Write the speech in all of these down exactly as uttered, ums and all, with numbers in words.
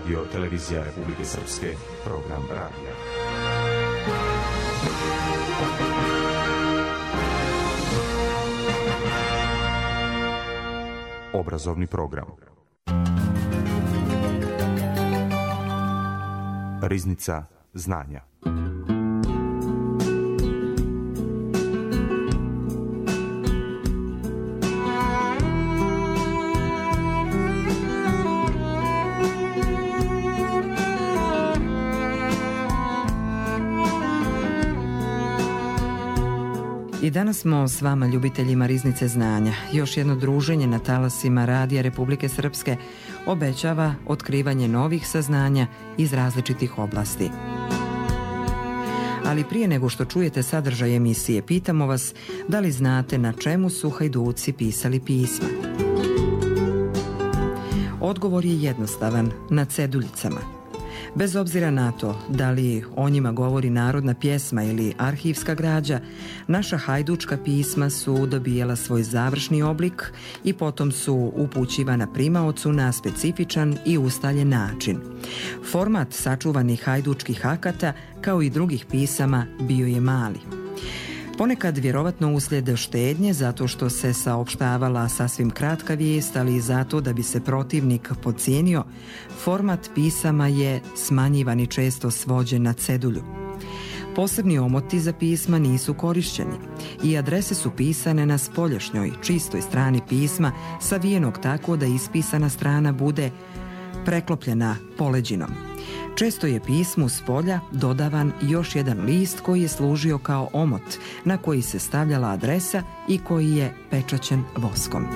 Radio Televizija Republike Srpske, program radija. Obrazovni program. Riznica znanja. I danas smo s vama, ljubiteljima Riznice znanja. Još jedno druženje na talasima Radija Republike Srpske obećava otkrivanje novih saznanja iz različitih oblasti. Ali prije nego što čujete sadržaj emisije, pitamo vas da li znate na čemu su hajduci pisali pisma. Odgovor je jednostavan, na ceduljicama. Bez obzira na to da li o njima govori narodna pjesma ili arhivska građa, naša hajdučka pisma su dobijala svoj završni oblik i potom su upućivana primaocu na specifičan i ustaljen način. Format sačuvanih hajdučkih akata, kao i drugih pisama, bio je mali. Ponekad vjerovatno uslijed štednje, zato što se saopštavala sasvim kratka vijest, ali i zato da bi se protivnik podcijenio, format pisama je smanjivan i često svođen na cedulju. Posebni omoti za pisma nisu korišćeni i adrese su pisane na spoljašnjoj, čistoj strani pisma, savijenog tako da ispisana strana bude preklopljena poleđinom. Često je pismu s polja dodavan još jedan list koji je služio kao omot, na koji se stavljala adresa i koji je pečaćen voskom.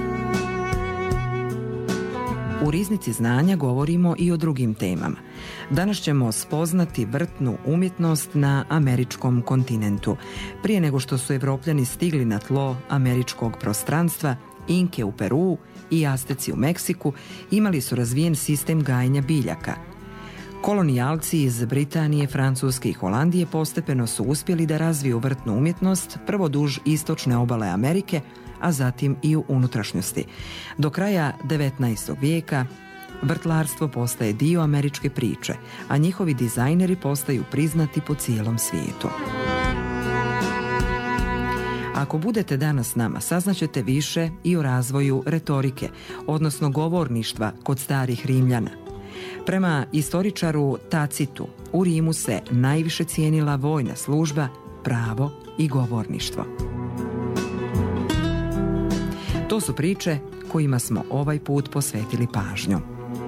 U Riznici znanja govorimo i o drugim temama. Danas ćemo spoznati vrtnu umjetnost na američkom kontinentu. Prije nego što su Evropljani stigli na tlo američkog prostranstva, Inke u Peruu i Asteci u Meksiku imali su razvijen sistem gajenja biljaka. Kolonijalci iz Britanije, Francuske i Holandije postepeno su uspjeli da razviju vrtnu umjetnost, prvo duž istočne obale Amerike, a zatim i u unutrašnjosti. Do kraja devetnaestog vijeka vrtlarstvo postaje dio američke priče, a njihovi dizajneri postaju priznati po cijelom svijetu. Ako budete danas s nama, saznaćete više i o razvoju retorike, odnosno govorništva kod starih Rimljana. Prema istoričaru Tacitu, u Rimu se najviše cijenila vojna služba, pravo i govorništvo. To su priče kojima smo ovaj put posvetili pažnju.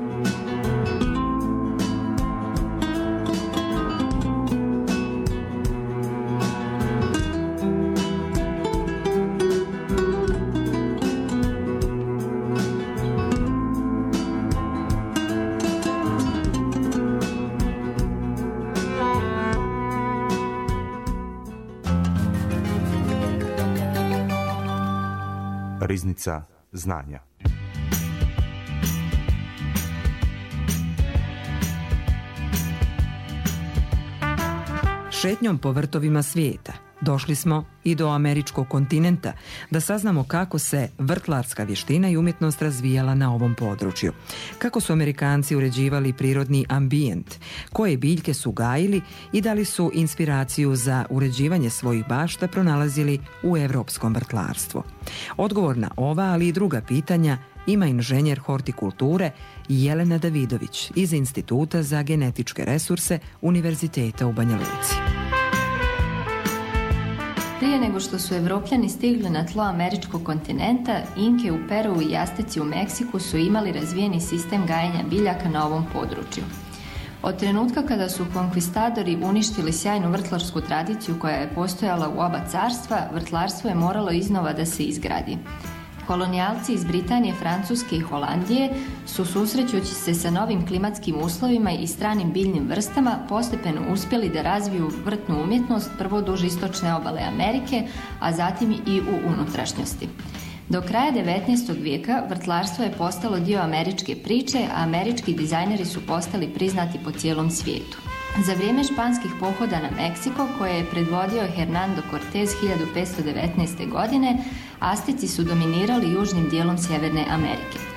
Riznica znanja. Šetnjom po vrtovima svijeta došli smo i do američkog kontinenta da saznamo kako se vrtlarska vještina i umjetnost razvijala na ovom području. Kako su Amerikanci uređivali prirodni ambijent, koje biljke su gajili i da li su inspiraciju za uređivanje svojih bašta pronalazili u evropskom vrtlarstvu. Odgovor na ova, ali i druga pitanja ima inženjer hortikulture Jelena Davidović iz Instituta za genetičke resurse Univerziteta u Banja Luci. Prije nego što su Evropljani stigli na tlo američkog kontinenta, Inke u Peruu i Asteci u Meksiku su imali razvijeni sistem gajenja biljaka na ovom području. Od trenutka kada su konkvistadori uništili sjajnu vrtlarsku tradiciju koja je postojala u oba carstva, vrtlarstvo je moralo iznova da se izgradi. Kolonijalci iz Britanije, Francuske i Holandije su, susrećući se sa novim klimatskim uslovima i stranim biljnim vrstama, postepeno uspjeli da razviju vrtnu umjetnost prvo duž istočne obale Amerike, a zatim i u unutrašnjosti. Do kraja devetnaestog vijeka vrtlarstvo je postalo dio američke priče, a američki dizajneri su postali priznati po cijelom svijetu. Za vrijeme španskih pohoda na Meksiko, koje je predvodio Hernando Cortez hiljadu petsto devetnaeste. godine, Asteci su dominirali južnim dijelom Sjeverne Amerike.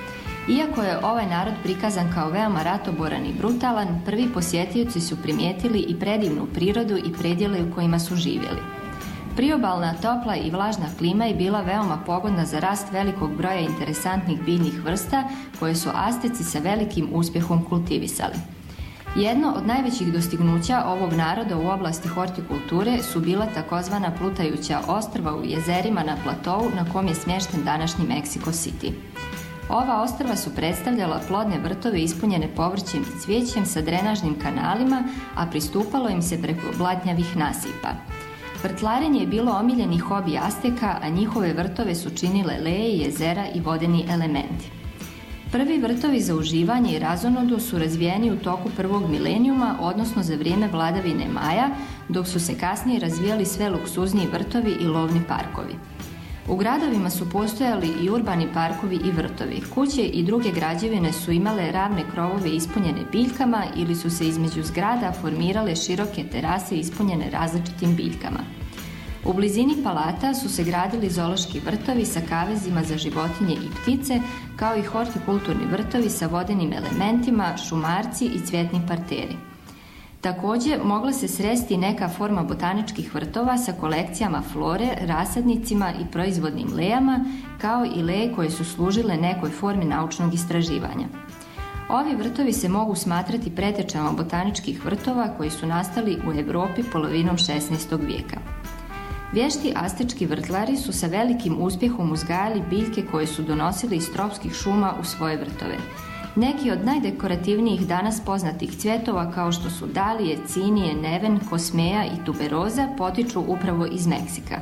Iako je ovaj narod prikazan kao veoma ratoboran i brutalan, prvi posjetioci su primijetili i predivnu prirodu i predjele u kojima su živjeli. Priobalna, topla i vlažna klima je bila veoma pogodna za rast velikog broja interesantnih biljnih vrsta koje su Asteci sa velikim uspjehom kultivisali. Jedno od najvećih dostignuća ovog naroda u oblasti hortikulture su bila takozvana plutajuća ostrva u jezerima na platovu na kom je smješten današnji Mexico City. Ova ostrva su predstavljala plodne vrtove ispunjene povrćem i cvijećem sa drenažnim kanalima, a pristupalo im se preko blatnjavih nasipa. Vrtlarenje je bilo omiljeni hobi Asteka, a njihove vrtove su činile leje, jezera i vodeni elementi. Prvi vrtovi za uživanje i razonodu su razvijeni u toku prvog milenijuma, odnosno za vrijeme vladavine Maja, dok su se kasnije razvijali sve luksuzniji vrtovi i lovni parkovi. U gradovima su postojali i urbani parkovi i vrtovi. Kuće i druge građevine su imale ravne krovove ispunjene biljkama ili su se između zgrada formirale široke terase ispunjene različitim biljkama. U blizini palata su se gradili zoološki vrtovi sa kavezima za životinje i ptice, kao i hortikulturni vrtovi sa vodenim elementima, šumarci i cvjetni parteri. Također, mogla se sresti neka forma botaničkih vrtova sa kolekcijama flore, rasadnicima i proizvodnim lejama, kao i leje koje su služile nekoj formi naučnog istraživanja. Ovi vrtovi se mogu smatrati pretečama botaničkih vrtova koji su nastali u Europi polovinom šesnaestog vijeka. Vješti astečki vrtlari su sa velikim uspjehom uzgajali biljke koje su donosili iz tropskih šuma u svoje vrtove. Neki od najdekorativnijih danas poznatih cvjetova kao što su dalije, cinije, neven, kosmeja i tuberoza potiču upravo iz Meksika.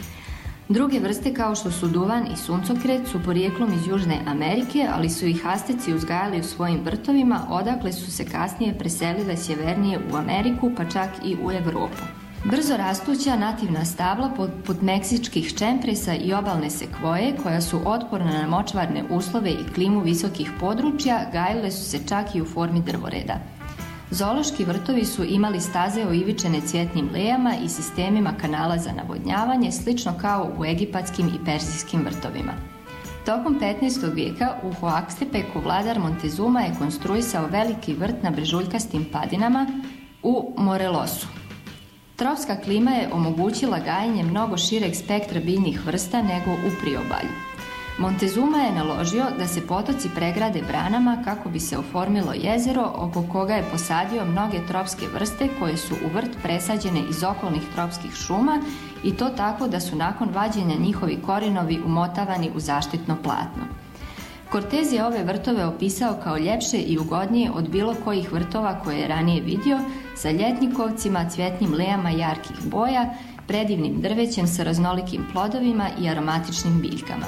Druge vrste kao što su duvan i suncokret su porijeklom iz Južne Amerike, ali su ih Asteci uzgajali u svojim vrtovima, odakle su se kasnije preselile sjevernije u Ameriku, pa čak i u Europu. Brzo rastuća nativna stabla poput meksičkih čempresa i obalne sekvoje, koja su otporna na močvarne uslove i klimu visokih područja, gajile su se čak i u formi drvoreda. Zoološki vrtovi su imali staze oivičene cvjetnim lejama i sistemima kanala za navodnjavanje, slično kao u egipatskim i persijskim vrtovima. Tokom petnaestog vijeka u Huaxtepeku vladar Montezuma je konstruisao veliki vrt na brežuljkastim padinama u Morelosu. Tropska klima je omogućila gajenje mnogo šireg spektra biljnih vrsta nego u priobalju. Montezuma je naložio da se potoci pregrade branama kako bi se oformilo jezero oko koga je posadio mnoge tropske vrste koje su u vrt presađene iz okolnih tropskih šuma i to tako da su nakon vađenja njihovi korenovi umotavani u zaštitno platno. Cortez je ove vrtove opisao kao ljepše i ugodnije od bilo kojih vrtova koje je ranije vidio, sa ljetnikovcima, cvjetnim lejama jarkih boja, predivnim drvećem sa raznolikim plodovima i aromatičnim biljkama.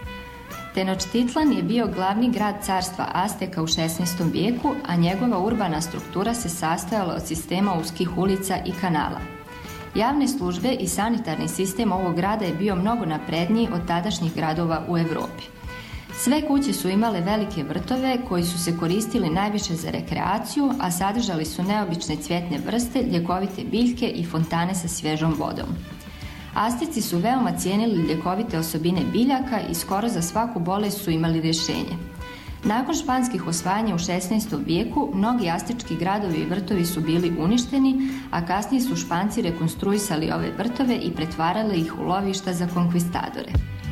Tenochtitlan je bio glavni grad carstva Asteka u šesnaestom vijeku, a njegova urbana struktura se sastojala od sistema uskih ulica i kanala. Javne službe i sanitarni sistem ovog grada je bio mnogo napredniji od tadašnjih gradova u Europi. Sve kuće su imale velike vrtove koji su se koristili najviše za rekreaciju, a sadržali su neobične cvjetne vrste, ljekovite biljke i fontane sa svježom vodom. Asteci su veoma cijenili ljekovite osobine biljaka i skoro za svaku bolest su imali rješenje. Nakon španskih osvajanja u šesnaestom vijeku, mnogi astečki gradovi i vrtovi su bili uništeni, a kasnije su Španci rekonstruisali ove vrtove i pretvarali ih u lovišta za konkvistadore.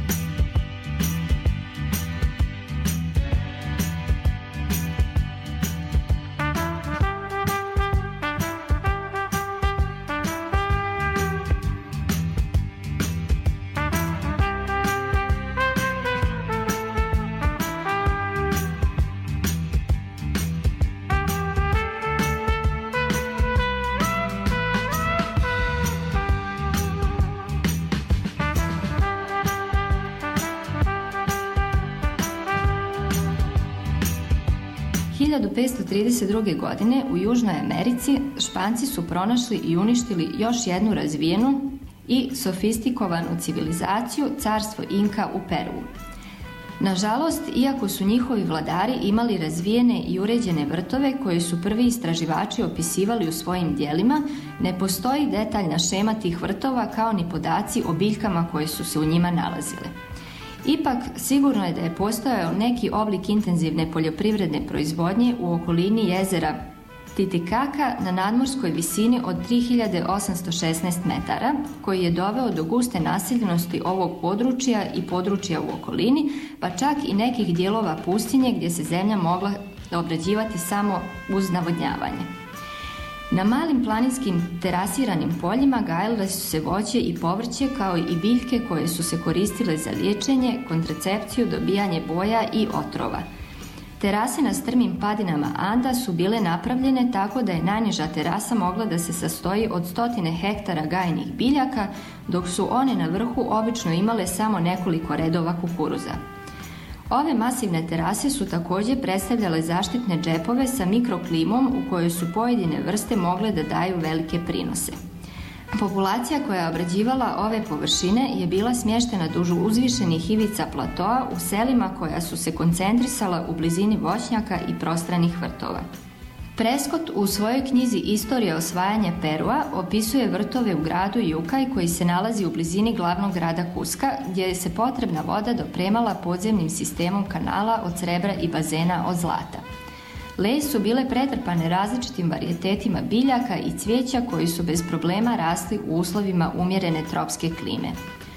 hiljadu petsto trideset druge. godine u Južnoj Americi Španci su pronašli i uništili još jednu razvijenu i sofistikovan civilizaciju, carstvo Inka u Peruu. Nažalost, iako su njihovi vladari imali razvijene i uređene vrtove koje su prvi istraživači opisivali u svojim djelima, ne postoji detaljna šema tih vrtova kao ni podaci o biljkama koje su se u njima nalazile. Ipak, sigurno je da je postojao neki oblik intenzivne poljoprivredne proizvodnje u okolini jezera Titicacá na nadmorskoj visini od tri hiljade osamsto šesnaest metara, koji je doveo do guste naseljenosti ovog područja i područja u okolini, pa čak i nekih dijelova pustinje gdje se zemlja mogla obrađivati samo uz navodnjavanje. Na malim planinskim terasiranim poljima gajile su se voće i povrće kao i biljke koje su se koristile za liječenje, kontracepciju, dobijanje boja i otrova. Terase na strmim padinama Anda su bile napravljene tako da je najniža terasa mogla da se sastoji od stotine hektara gajenih biljaka, dok su one na vrhu obično imale samo nekoliko redova kukuruza. Ove masivne terase su također predstavljale zaštitne džepove sa mikroklimom u kojoj su pojedine vrste mogle da daju velike prinose. Populacija koja je obrađivala ove površine je bila smještena duž uzvišenih ivica platoa u selima koja su se koncentrisala u blizini voćnjaka i prostranih vrtova. Prescott u svojoj knjizi Istorija osvajanja Perua opisuje vrtove u gradu Yukaj koji se nalazi u blizini glavnog grada Kuska, gdje se potrebna voda dopremala podzemnim sistemom kanala od srebra i bazena od zlata. Leje su bile pretrpane različitim varijetetima biljaka i cvijeća koji su bez problema rasli u uslovima umjerene tropske klime.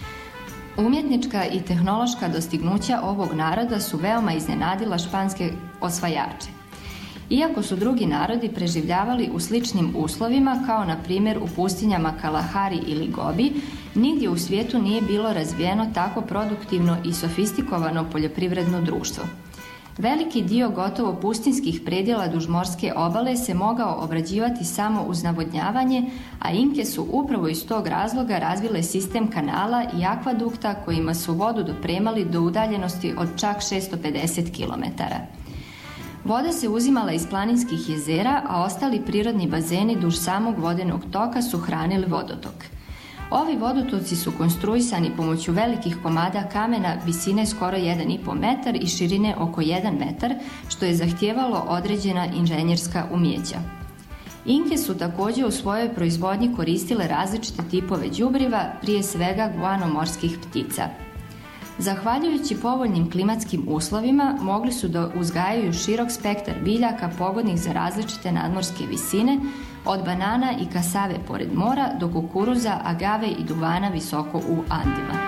Umjetnička i tehnološka dostignuća ovog naroda su veoma iznenadila španske osvajače. Iako su drugi narodi preživljavali u sličnim uslovima, kao na primjer u pustinjama Kalahari ili Gobi, nigdje u svijetu nije bilo razvijeno tako produktivno i sofistikovan poljoprivredno društvo. Veliki dio gotovo pustinskih predjela duž morske obale se mogao obrađivati samo uz navodnjavanje, a Inke su upravo iz tog razloga razvile sistem kanala i akvadukta kojima su vodu dopremali do udaljenosti od čak šesto pedeset kilometara. Voda se uzimala iz planinskih jezera, a ostali prirodni bazeni duž samog vodenog toka su hranili vodotok. Ovi vodotoci su konstruisani pomoću velikih komada kamena visine skoro jedan i po metar i širine oko jedan metar, što je zahtijevalo određena inženjerska umjeća. Inke su također u svojoj proizvodnji koristile različite tipove đubriva, prije svega guanomorskih ptica. Zahvaljujući povoljnim klimatskim uslovima, mogli su da uzgajaju širok spektar biljaka pogodnih za različite nadmorske visine, od banana i kasave pored mora do kukuruza, agave i duvana visoko u Andima.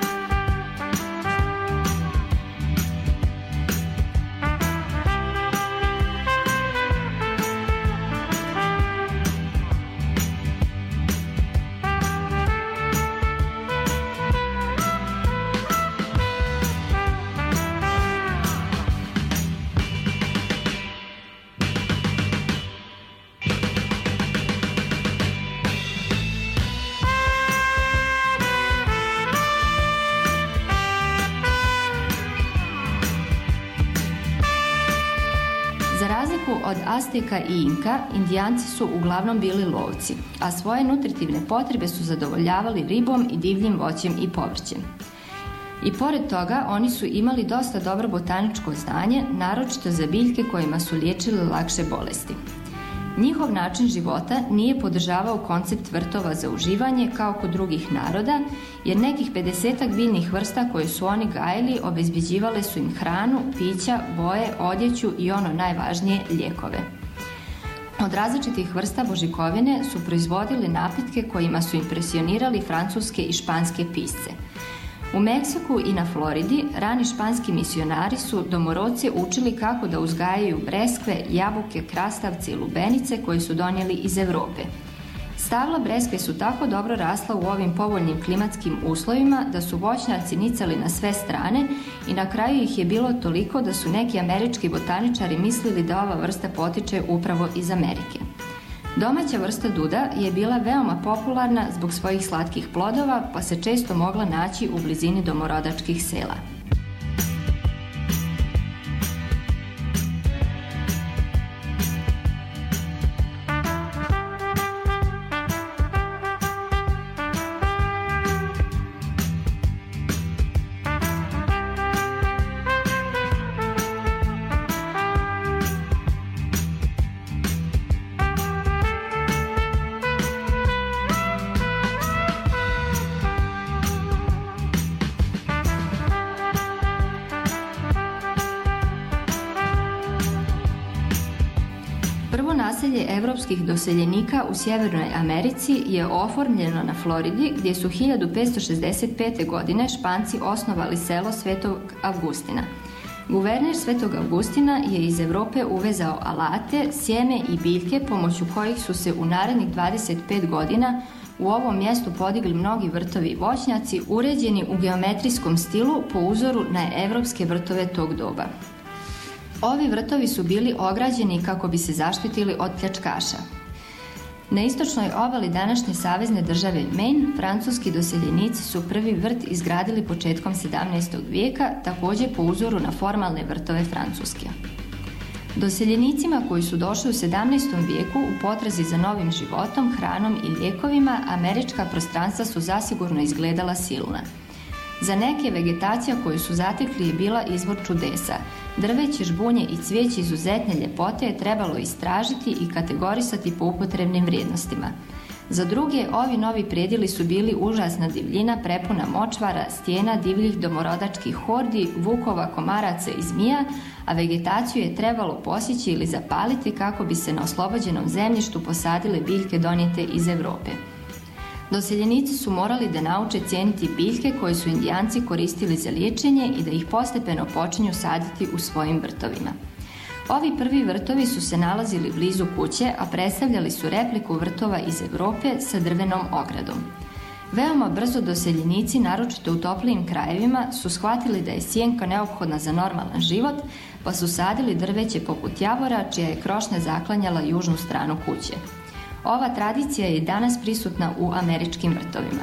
Za razliku od Azteka i Inka, Indijanci su uglavnom bili lovci, a svoje nutritivne potrebe su zadovoljavali ribom i divljim voćem i povrćem. I pored toga, oni su imali dosta dobro botaničko znanje, naročito za biljke kojima su liječili lakše bolesti. Njihov način života nije podržavao koncept vrtova za uživanje kao kod drugih naroda, jer nekih pedesetak biljnih vrsta koje su oni gajili obezbeđivale su im hranu, pića, boje, odjeću i ono najvažnije, lijekove. Od različitih vrsta božikovine su proizvodili napitke kojima su impresionirali francuske i španske pisce. U Meksiku i na Floridi rani španski misionari su domorodce učili kako da uzgajaju breskve, jabuke, krastavce i lubenice koje su donijeli iz Europe. Stabla breskve su tako dobro rasla u ovim povoljnim klimatskim uslovima da su voćnjaci nicali na sve strane i na kraju ih je bilo toliko da su neki američki botaničari mislili da ova vrsta potiče upravo iz Amerike. Domaća vrsta duda je bila veoma popularna zbog svojih slatkih plodova, pa se često mogla naći u blizini domorodačkih sela. naselje evropskih doseljenika u Sjevernoj Americi je oformljeno na Floridi, gdje su hiljadu petsto šezdeset pete. godine Španci osnovali selo Svetog Avgustina. Guverner Svetog Avgustina je iz Europe uvezao alate, sjeme i biljke pomoću kojih su se u narednih dvadeset pet godina u ovom mjestu podigli mnogi vrtovi i voćnjaci uređeni u geometrijskom stilu po uzoru na evropske vrtove tog doba. Ovi vrtovi su bili ograđeni kako bi se zaštitili od pljačkaša. Na istočnoj obali današnje savezne države Maine, francuski doseljenici su prvi vrt izgradili početkom sedamnaestog vijeka, također po uzoru na formalne vrtove Francuske. Doseljenicima koji su došli u sedamnaestom vijeku u potrazi za novim životom, hranom i lijekovima, američka prostranstva su zasigurno izgledala silna. Za neke vegetacija koju su zatekli je bila izvor čudesa. Drveće, žbunje i cvijeće izuzetne ljepote je trebalo istražiti i kategorisati po upotrebnim vrijednostima. Za druge, ovi novi predjeli su bili užasna divljina prepuna močvara, stijena, divljih domorodačkih hordi, vukova, komaraca i zmija, a vegetaciju je trebalo posjeći ili zapaliti kako bi se na oslobođenom zemljištu posadile biljke donijete iz Europe. Doseljenici su morali da nauče cijeniti biljke koje su Indijanci koristili za liječenje i da ih postepeno počinju saditi u svojim vrtovima. Ovi prvi vrtovi su se nalazili blizu kuće, a predstavljali su repliku vrtova iz Europe sa drvenom ogradom. Veoma brzo doseljenici, naročito u toplijim krajevima, su shvatili da je sjenka neophodna za normalan život, pa su sadili drveće poput javora, čija je krošnja zaklanjala južnu stranu kuće. Ova tradicija je danas prisutna u američkim vrtovima.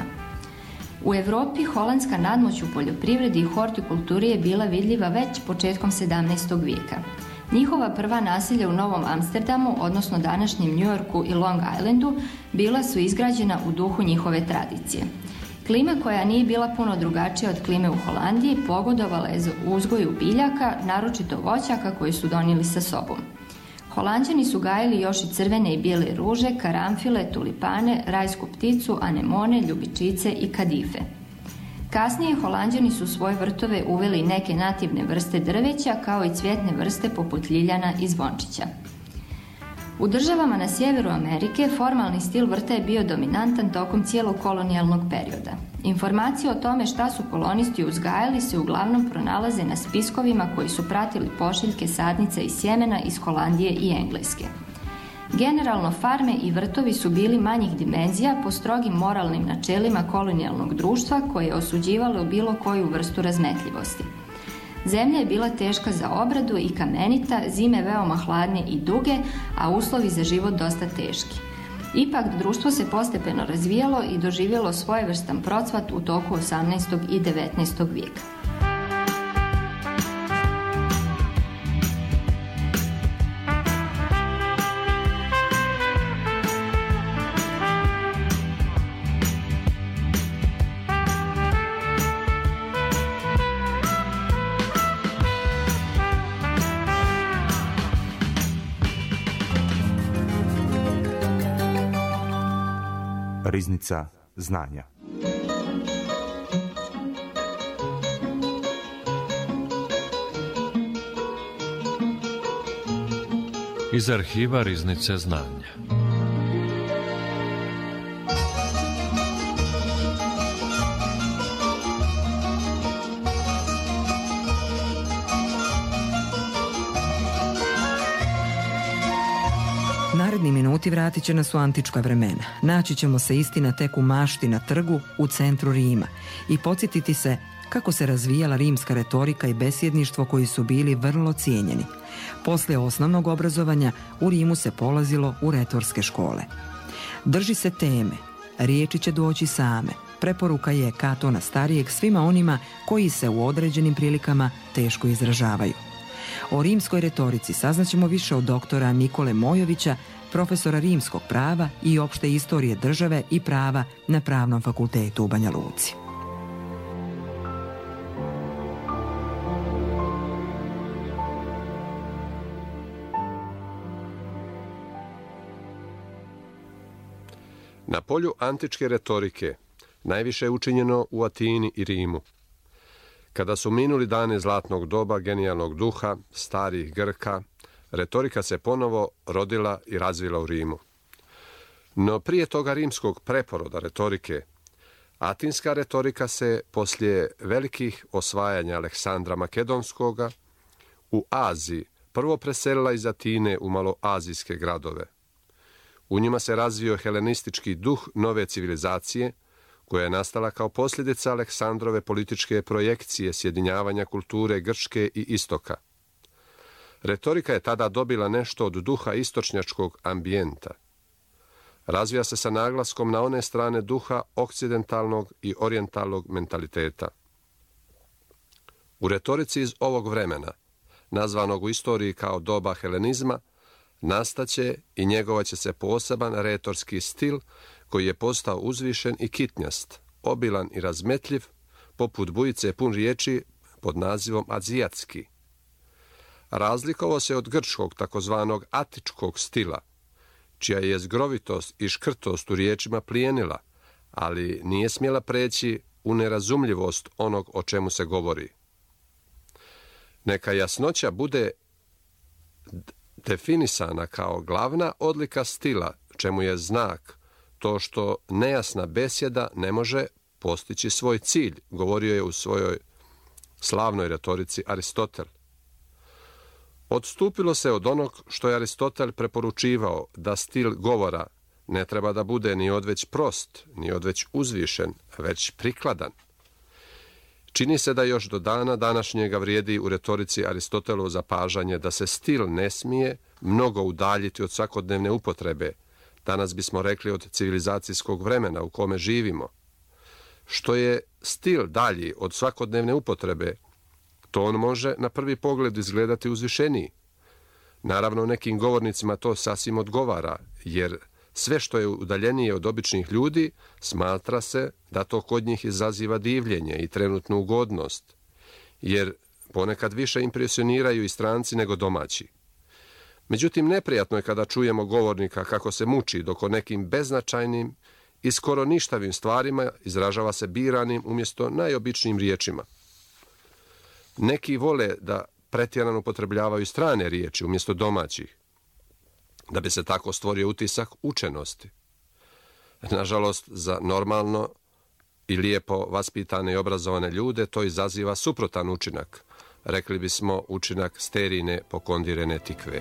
U Europi holandska nadmoć u poljoprivredi i hortikulturi je bila vidljiva već početkom sedamnaestog vijeka. Njihova prva naselja u Novom Amsterdamu, odnosno današnjem New Yorku i Long Islandu, bila su izgrađena u duhu njihove tradicije. Klima koja nije bila puno drugačija od klime u Holandiji pogodovala je za uzgoju biljaka, naročito voćaka koji su donijeli sa sobom. Holanđani su gajili još i crvene i bijele ruže, karamfile, tulipane, rajsku pticu, anemone, ljubičice i kadife. Kasnije Holanđani su u svoje vrtove uveli neke nativne vrste drveća kao i cvjetne vrste poput ljiljana i zvončića. U državama na sjeveru Amerike formalni stil vrta je bio dominantan tokom cijelog kolonijalnog perioda. Informacije o tome šta su kolonisti uzgajali se uglavnom pronalaze na spiskovima koji su pratili pošiljke sadnica i sjemena iz Holandije i Engleske. Generalno farme i vrtovi su bili manjih dimenzija po strogim moralnim načelima kolonijalnog društva koje je osuđivalo bilo koju vrstu razmetljivosti. Zemlja je bila teška za obradu i kamenita, zime veoma hladne i duge, a uslovi za život dosta teški. Ipak, društvo se postepeno razvijalo i doživjelo svojevrstan procvat u toku osamnaestog i devetnaestog vijeka. Riznica znanja. Iz arhiva Riznice znanja. Naredni minuti vratit će nas u antička vremena. Naći ćemo se istina tek u mašti na trgu u centru Rima i podsjetiti se kako se razvijala rimska retorika i besjedništvo koji su bili vrlo cijenjeni. Poslije osnovnog obrazovanja u Rimu se polazilo u retorske škole. Drži se teme, riječi će doći same. Preporuka je Katona Starijeg svima onima koji se u određenim prilikama teško izražavaju. O rimskoj retorici saznaćemo više od doktora Nikole Mojovića, profesora rimskog prava i opšte istorije države i prava na Pravnom fakultetu u Banja Luci. Na polju antičke retorike najviše je učinjeno u Atini i Rimu. Kada su minuli dane zlatnog doba genijalnog duha, starih Grka, retorika se ponovo rodila i razvila u Rimu. No prije toga rimskog preporoda retorike, atinska retorika se poslije velikih osvajanja Aleksandra Makedonskoga u Aziji prvo preselila iz Atine u maloazijske gradove. U njima se razvio helenistički duh nove civilizacije, koja je nastala kao posljedica Aleksandrove političke projekcije sjedinjavanja kulture Grčke i Istoka. Retorika je tada dobila nešto od duha istočnjačkog ambijenta. Razvija se sa naglaskom na one strane duha okcidentalnog i orijentalnog mentaliteta. U retorici iz ovog vremena, nazvanog u istoriji kao doba helenizma, nastaće i njegovaće se poseban retorski stil koji je postao uzvišen i kitnjast, obilan i razmetljiv, poput bujice pun riječi pod nazivom azijatski. Razlikovao se od grčkog takozvanog atičkog stila, čija je zgrovitost i škrtost u riječima plijenila, ali nije smjela preći u nerazumljivost onog o čemu se govori. Neka jasnoća bude definisana kao glavna odlika stila, čemu je znak to što nejasna besjeda ne može postići svoj cilj, govorio je u svojoj slavnoj retorici Aristotel. Odstupilo se od onog što je Aristotel preporučivao, da stil govora ne treba da bude ni odveć prost, ni odveć uzvišen, već prikladan. Čini se da još do dana današnjega vrijedi u retorici Aristotelovo zapažanje da se stil ne smije mnogo udaljiti od svakodnevne upotrebe, danas bismo rekli od civilizacijskog vremena u kome živimo. Što je stil dalji od svakodnevne upotrebe, to on može na prvi pogled izgledati uzvišeniji. Naravno, nekim govornicima to sasvim odgovara, jer sve što je udaljenije od običnih ljudi smatra se da to kod njih izaziva divljenje i trenutnu ugodnost, jer ponekad više impresioniraju i stranci nego domaći. Međutim, neprijatno je kada čujemo govornika kako se muči dok o nekim beznačajnim i skoro ništavim stvarima izražava se biranim umjesto najobičnijim riječima. Neki vole da pretjerano upotrebljavaju strane riječi umjesto domaćih, da bi se tako stvorio utisak učenosti. Nažalost, za normalno i lijepo vaspitane i obrazovane ljude to izaziva suprotan učinak. Rekli bismo učinak sterijne pokondirene tikve.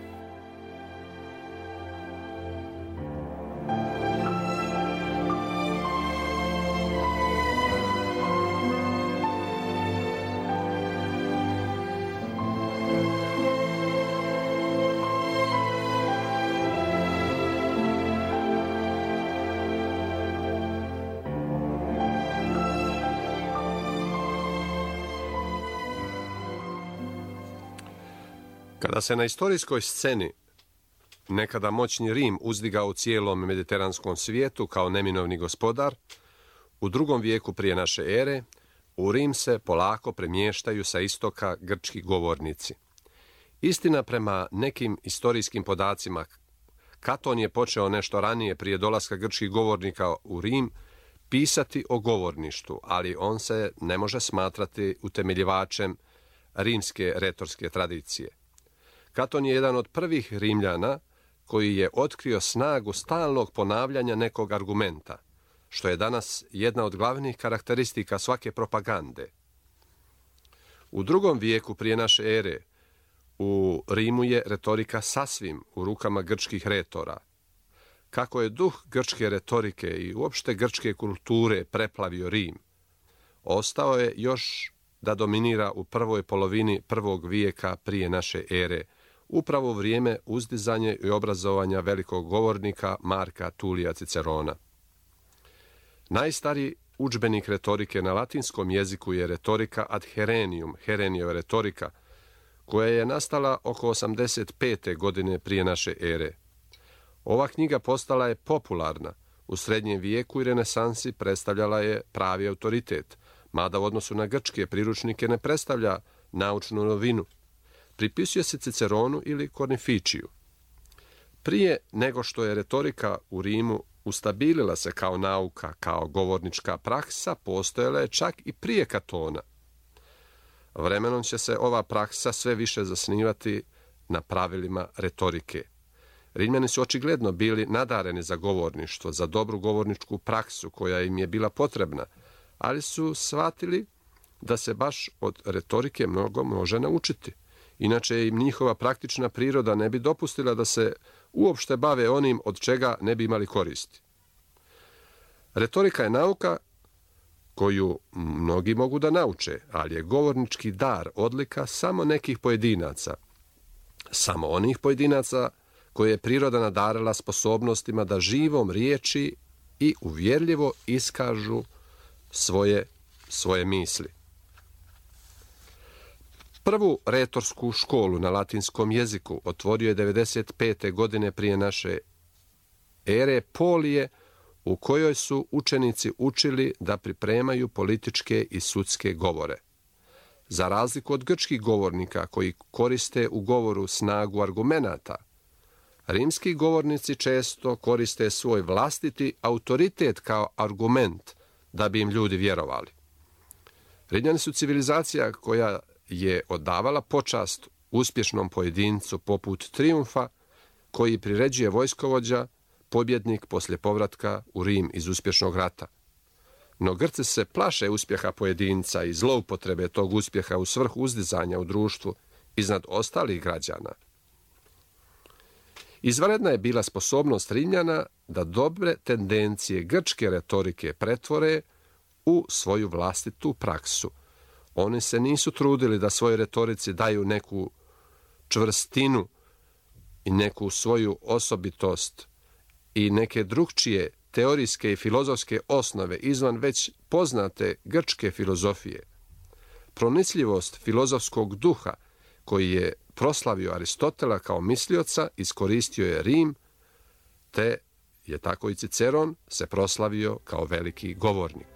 Kada se na istorijskoj sceni nekada moćni Rim uzdigao u cijelom mediteranskom svijetu kao neminovni gospodar, u drugom vijeku prije naše ere, u Rim se polako premještaju sa istoka grčki govornici. Istina, prema nekim istorijskim podacima, Katon je počeo nešto ranije prije dolaska grčkih govornika u Rim pisati o govorništvu, ali on se ne može smatrati utemeljivačem rimske retorske tradicije. Katon je jedan od prvih Rimljana koji je otkrio snagu stalnog ponavljanja nekog argumenta, što je danas jedna od glavnih karakteristika svake propagande. U drugom vijeku prije naše ere u Rimu je retorika sasvim u rukama grčkih retora. Kako je duh grčke retorike i uopšte grčke kulture preplavio Rim, ostao je još da dominira u prvoj polovini prvog vijeka prije naše ere, upravo vrijeme uzdizanja i obrazovanja velikog govornika Marka Tulija Cicerona. Najstariji udžbenik retorike na latinskom jeziku je retorika ad Herenium, Herenijeva retorika, koja je nastala oko osamdeset pete godine prije naše ere. Ova knjiga postala je popularna. U srednjem vijeku i renesansi predstavljala je pravi autoritet, mada u odnosu na grčke priručnike ne predstavlja naučnu novinu. Pripisuje se Ciceronu ili Kornifičiju. Prije nego što je retorika u Rimu ustabilila se kao nauka, kao govornička praksa, postojala je čak i prije Katona. Vremenom će se ova praksa sve više zasnivati na pravilima retorike. Rimljani su očigledno bili nadareni za govorništvo, za dobru govorničku praksu koja im je bila potrebna, ali su shvatili da se baš od retorike mnogo može naučiti. Inače im njihova praktična priroda ne bi dopustila da se uopšte bave onim od čega ne bi imali koristi. Retorika je nauka koju mnogi mogu da nauče, ali je govornički dar odlika samo nekih pojedinaca. Samo onih pojedinaca koje je priroda nadarila sposobnostima da živom riječi i uvjerljivo iskažu svoje, svoje misli. Prvu retorsku školu na latinskom jeziku otvorio je devedeset pete godine prije naše ere Polije, u kojoj su učenici učili da pripremaju političke i sudske govore. Za razliku od grčkih govornika koji koriste u govoru snagu argumenata, rimski govornici često koriste svoj vlastiti autoritet kao argument da bi im ljudi vjerovali. Rimljani su civilizacija koja je odavala počast uspješnom pojedincu poput Trijumfa, koji priređuje vojskovođa, pobjednik poslije povratka u Rim iz uspješnog rata. No Grci se plaše uspjeha pojedinca i zloupotrebe tog uspjeha u svrhu uzdizanja u društvu iznad ostalih građana. Izvanredna je bila sposobnost Rimljana da dobre tendencije grčke retorike pretvore u svoju vlastitu praksu. Oni se nisu trudili da svojoj retorici daju neku čvrstinu i neku svoju osobitost i neke drugčije teorijske i filozofske osnove izvan već poznate grčke filozofije. Pronicljivost filozofskog duha koji je proslavio Aristotela kao mislioca iskoristio je Rim, te je tako i Ciceron se proslavio kao veliki govornik.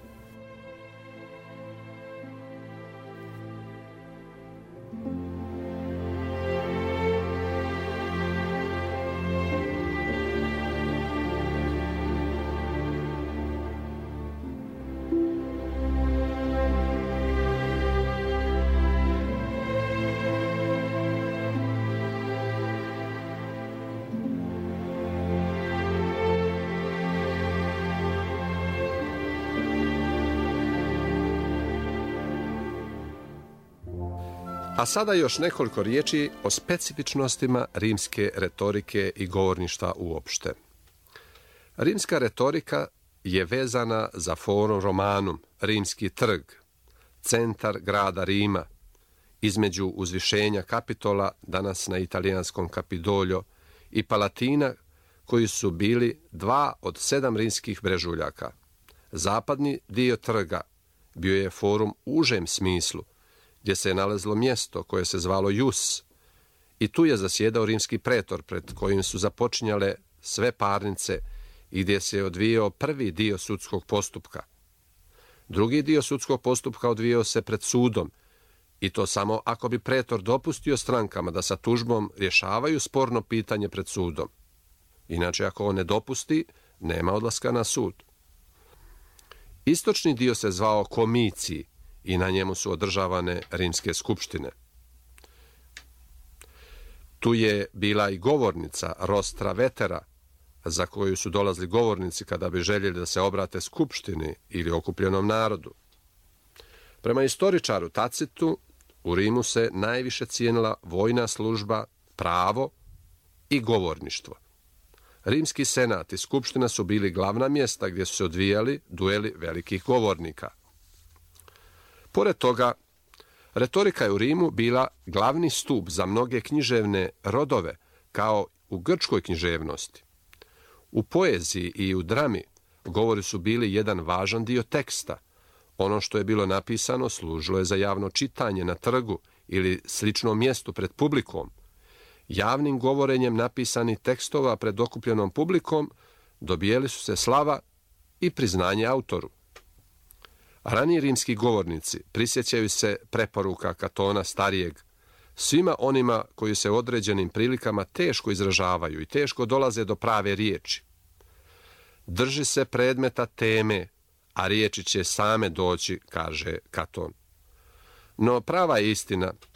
A sada još nekoliko riječi o specifičnostima rimske retorike i govorništva uopšte. Rimska retorika je vezana za Forum Romanum, rimski trg, centar grada Rima, između uzvišenja Kapitola, danas na italijanskom Kapitolio, i Palatina, koji su bili dva od sedam rimskih brežuljaka. Zapadni dio trga bio je forum u užem smislu, gdje se je nalazilo mjesto koje se zvalo Ius, i tu je zasjedao rimski pretor pred kojim su započinjale sve parnice i gdje se je odvijao prvi dio sudskog postupka. Drugi dio sudskog postupka odvijao se pred sudom, i to samo ako bi pretor dopustio strankama da sa tužbom rješavaju sporno pitanje pred sudom. Inače, ako on ne dopusti, nema odlaska na sud. Istočni dio se zvao Komiciji i na njemu su održavane rimske skupštine. Tu je bila i govornica Rostra Vetera, za koju su dolazili govornici kada bi željeli da se obrate skupštini ili okupljenom narodu. Prema istoričaru Tacitu, u Rimu se najviše cijenila vojna služba, pravo i govorništvo. Rimski senat i skupština su bili glavna mjesta gdje su se odvijali dueli velikih govornika. Pored toga, retorika je u Rimu bila glavni stup za mnoge književne rodove, kao u grčkoj književnosti. U poeziji i u drami govori su bili jedan važan dio teksta. Ono što je bilo napisano služilo je za javno čitanje na trgu ili sličnom mjestu pred publikom. Javnim govorenjem napisanih tekstova pred okupljenom publikom dobijali su se slava i priznanje autoru. Raniji rimski govornici prisjećaju se preporuka Katona Starijeg svima onima koji se u određenim prilikama teško izražavaju i teško dolaze do prave riječi. Drži se predmeta teme, a riječi će same doći, kaže Katon. No prava je istina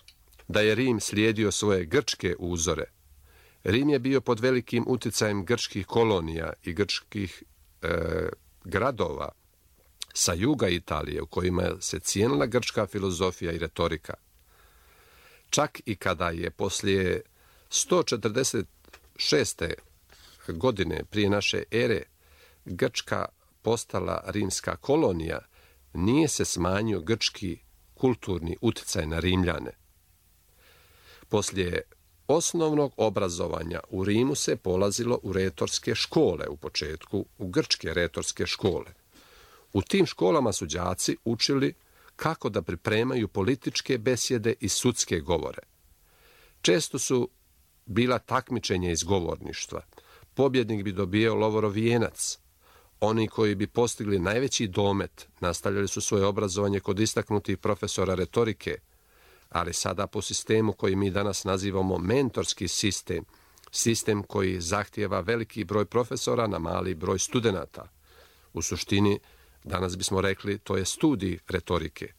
da je Rim slijedio svoje grčke uzore. Rim je bio pod velikim utjecajem grčkih kolonija i grčkih e, gradova sa juga Italije, u kojima se cijenila grčka filozofija i retorika. Čak i kada je poslije sto četrdeset šeste godine prije naše ere Grčka postala rimska kolonija, nije se smanjio grčki kulturni utjecaj na Rimljane. Poslije osnovnog obrazovanja u Rimu se polazilo u retorske škole, u početku u grčke retorske škole. U tim školama su đaci učili kako da pripremaju političke besjede i sudske govore. Često su bila takmičenja iz govorništva. Pobjednik bi dobio lovorov vijenac. Oni koji bi postigli najveći domet nastavljali su svoje obrazovanje kod istaknutih profesora retorike, ali sada po sistemu koji mi danas nazivamo mentorski sistem, sistem koji zahtijeva veliki broj profesora na mali broj studenata. U suštini, danas bismo rekli, to je studij retorike.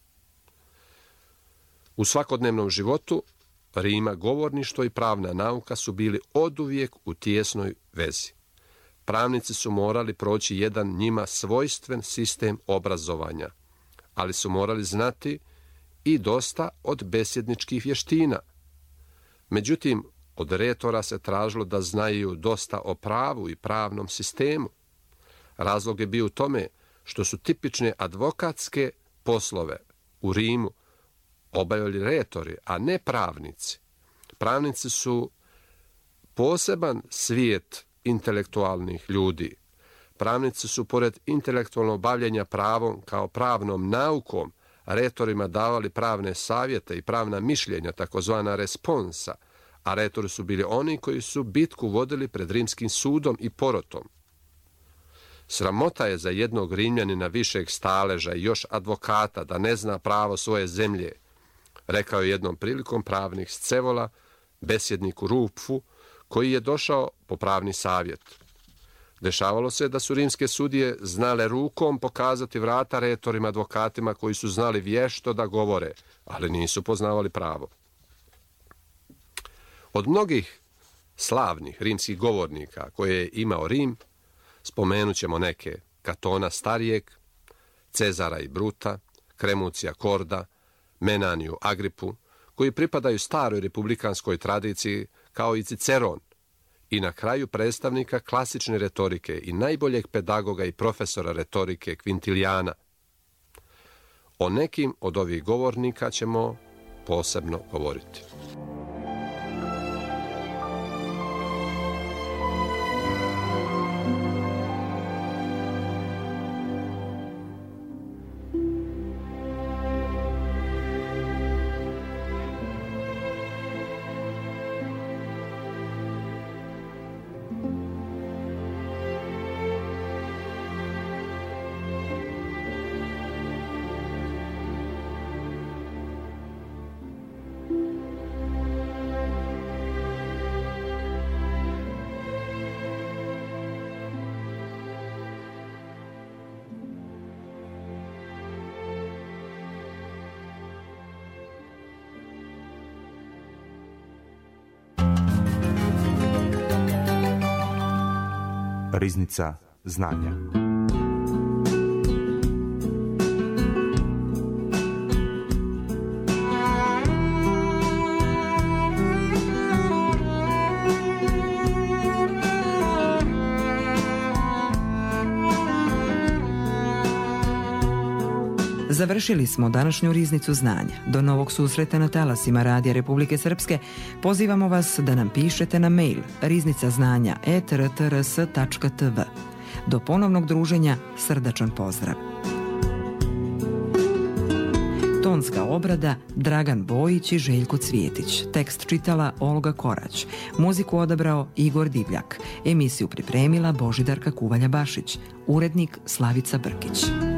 U svakodnevnom životu Rima govorništvo i pravna nauka su bili oduvijek u tijesnoj vezi. Pravnici su morali proći jedan njima svojstven sistem obrazovanja, ali su morali znati i dosta od besjedničkih vještina. Međutim, od retora se tražilo da znaju dosta o pravu i pravnom sistemu. Razlog je bio u tome što su tipične advokatske poslove u Rimu obavljali retori, a ne pravnici. Pravnici su poseban svijet intelektualnih ljudi. Pravnici su, pored intelektualnog bavljenja pravom kao pravnom naukom, retorima davali pravne savjete i pravna mišljenja, takozvana responsa, a retori su bili oni koji su bitku vodili pred rimskim sudom i porotom. Sramota je za jednog Rimljanina višeg staleža i još advokata da ne zna pravo svoje zemlje, rekao je jednom prilikom pravnik Scevola, besjedniku Rupfu, koji je došao po pravni savjet. Dešavalo se da su rimske sudije znale rukom pokazati vrata retorima advokatima koji su znali vješto da govore, ali nisu poznavali pravo. Od mnogih slavnih rimskih govornika koje je imao Rim, spomenut ćemo neke: Katona Starijeg, Cezara i Bruta, Kremucija Korda, Menaniju Agripu, koji pripadaju staroj republikanskoj tradiciji, kao i Ciceron, i na kraju predstavnika klasične retorike i najboljeg pedagoga i profesora retorike Kvintilijana. O nekim od ovih govornika ćemo posebno govoriti. Riznica znanja. Završili smo današnju riznicu znanja. Do novog susreta na talasima Radija Republike Srpske. Pozivamo vas da nam pišete na mail riznica znanja et r t r s tačka t v. Do ponovnog druženja, srdačan pozdrav. Tonska obrada Dragan Bojić i Željko Cvijetić. Tekst čitala Olga Korać. Muziku odabrao Igor Divljak. Emisiju pripremila Božidarka Kuvalja Bašić. Urednik Slavica Brkić.